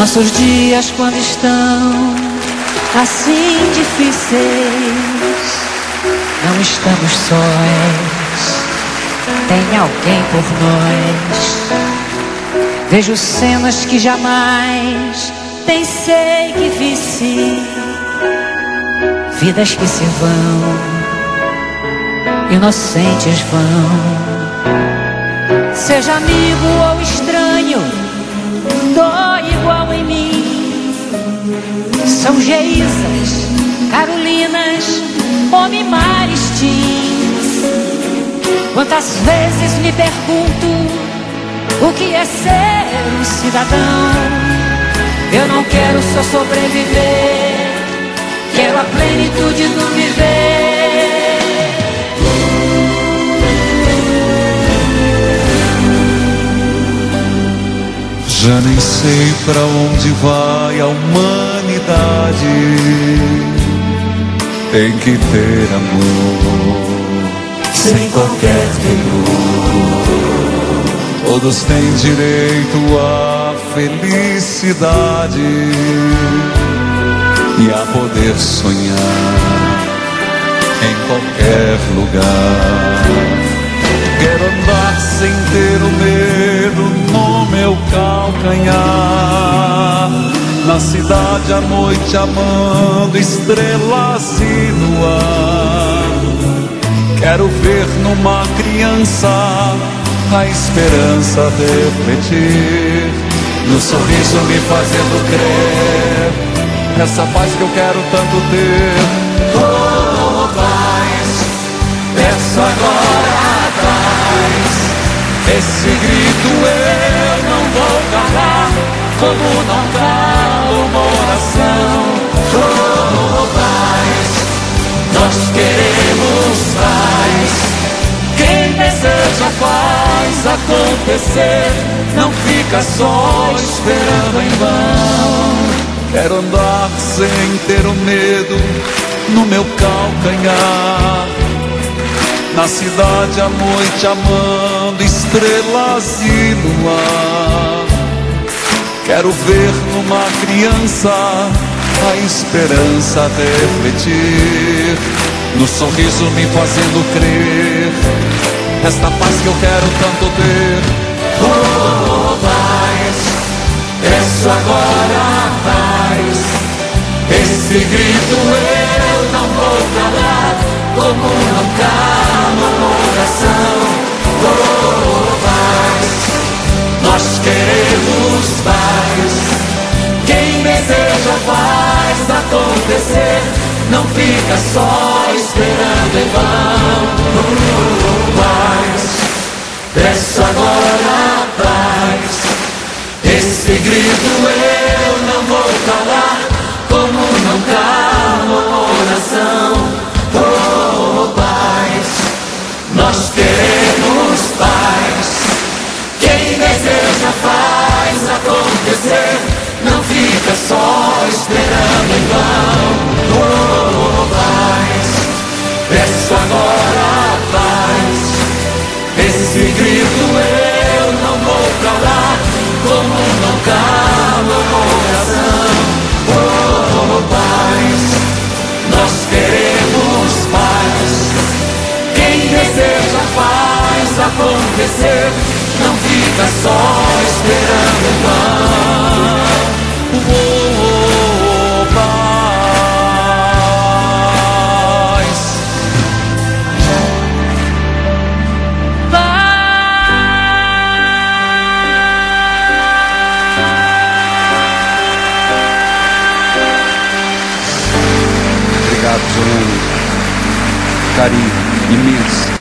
Nossos dias quando estão assim difíceis, não estamos sós, tem alguém por nós. Vejo cenas que jamais pensei que visse, vidas que se vão, inocentes vão. Seja amigo ou estranho, dói igual em mim. São Geisas, Carolinas, Homem Maristins. Quantas vezes me pergunto o que é ser um cidadão. Eu não quero só sobreviver, quero a plenitude do viver. Já nem sei pra onde vai a humanidade. Tem que ter amor, sem qualquer temor. Todos têm direito à felicidade e a poder sonhar em qualquer lugar. Quero andar sem ter o medo no meu calcanhar, na cidade à noite amando estrelas e luar. Quero ver numa criança a esperança refletir, no sorriso me fazendo crer, essa paz que eu quero tanto ter. Oh, paz, peço agora a paz, esse grito eu não vou calar, como não calo uma oração. Oh, paz, nós queremos paz, quem deseja faz acontecer, não fica só esperando em vão. Quero andar sem ter o medo no meu calcanhar, na cidade à noite amando estrelas e luar. Quero ver numa criança a esperança refletir, no sorriso me fazendo crer, esta paz que eu quero tanto ter. Oh, paz, peço agora a paz, esse grito eu não vou calar, como não calo uma oração. Oh, paz, nós queremos paz, quem deseja faz acontecer, não fica só esperando em vão. Oh, paz, peço agora a paz, esse grito eu não vou calar, como não calo uma oração. Oh, paz, nós queremos paz, quem deseja faz acontecer, não fica só esperando em vão. Oh, paz, peço agora a paz, esse grito eu não vou calar, como não calo uma oração. Oh, paz, nós queremos paz, quem deseja faz acontecer, não fica só esperando em vão. Oh, paz, Obrigado, Zorano. Carinho imenso.